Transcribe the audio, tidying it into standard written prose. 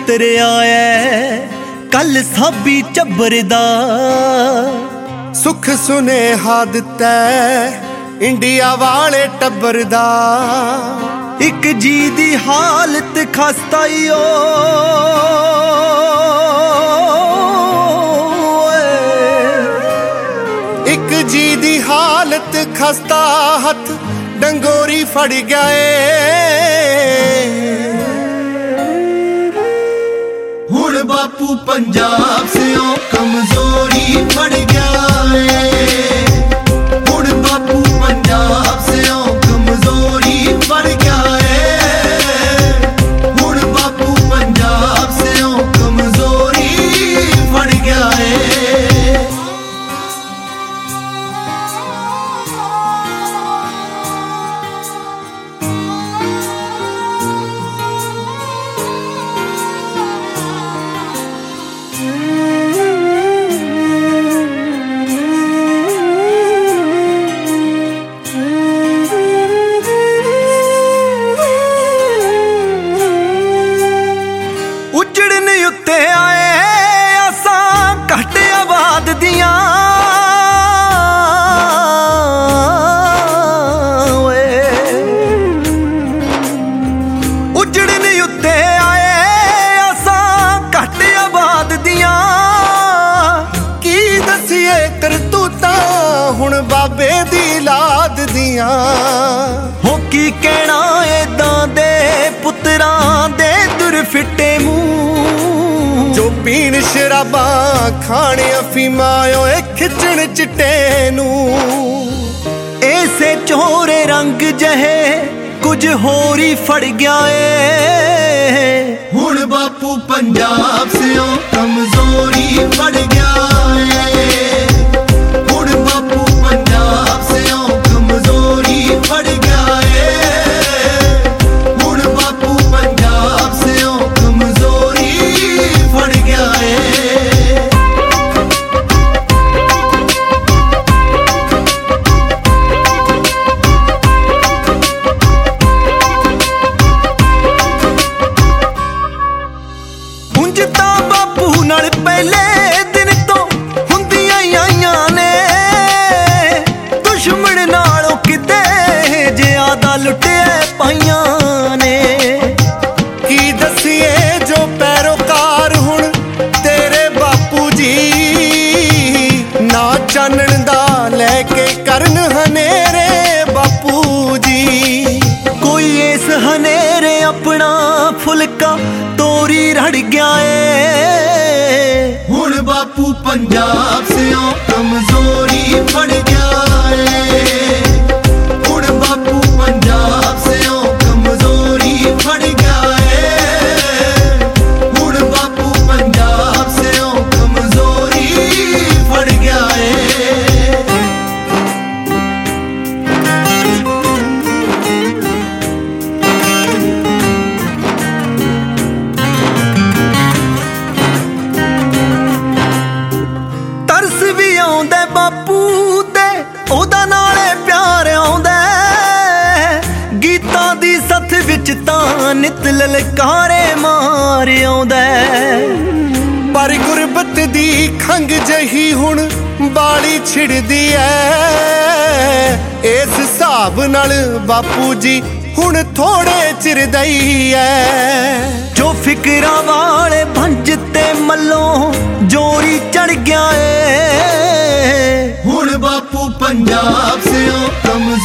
उतरिया है कल साबी चब्बर दा। सुख सुनेहा दिता इंडिया वाले टब्बर दा। एक जी दी हालत खस्ता ओ एक जी दी हालत खस्ता हथ डंगोरी फड़ गए। हुण बापू पंजाब से ओ कमजोरी फड़ गए। हुण बापू पंजाब से ओ कमजोरी फड़ गए। हुण बापू पंजाब से ओ कमजोरी फड़ गए। उजड़न उत्ते आए असां घट आबाद दियां। उजड़न उत्ते आए असां घट आबाद दियां। की दसिए करतूतां हुण बाबे दी लाद दियां। हो की कहना एदां दे पुत्रां दे दुर फिटे मूंह। जो पीण शराबा खाने अफीमा ओए खिचण चिट्टे नूं। ऐसे चोरे रंग जहे कुछ होर ही फड़ गया है। हुण बापू पंजाब से ओ कमजोरी फड़ गया है। हुण बापू पंजाब से ओ कमजोरी फड़ गया है। हुण बापू पंजाब से ओ कमजोरी फड़ गया है। ਉਂਝ ਤਾਂ ਬਾਪੂ ਨਾਲ ਪਹਿਲੇ ਦਿਨ ਤੋਂ ਹੁੰਦੀਆਂ ਆਈਆਂ ਨੇ। ਦੁਸ਼ਮਣ ਨਾਲੋਂ ਕਿਤੇ ਜ਼ਿਆਦਾ ਲੁੱਟਿਆ ਪਾਈਆਂ ਨੇ। की दसिए जो पैरोकार हुण तेरे बापू जी ना चानण दा लैके करन हनेरे बापू जी। कोई इस हनेरे अपना फुलका तोरी रड़ गया है। हुण बापू पंजाब से ओ कमजोरी फड़ गया है। हुण बापू पंजाब से ओ कमजोरी फड़ गया है। हुण बापू पंजाब से ओ कमजोरी फड़ गया है। ਤਰਸ ਵੀ ਆਉਂਦਾ ਬਾਪੂ ਤੇ ਉਹਦਾ ਨਾਲੇ ਪਿਆਰ ਆਉਂਦਾ। ਗੀਤਾਂ ਦੀ ਸੱਥ ਵਿੱਚ ਤਾਂ ਨਿਤ ਲਲਕਾਰੇ ਮਾਰ ਆਉਂਦਾ। पर गुरबत दी खंग जही हुण बाली छिड़दी ऐ। इस हिसाब नाल बापू जी हुण थोड़े चिर दई ऐ। जो फिकरा वाले भंज ते मल्लों जोरी चढ़ गया है। हुण बापू पंजाब से ओ कम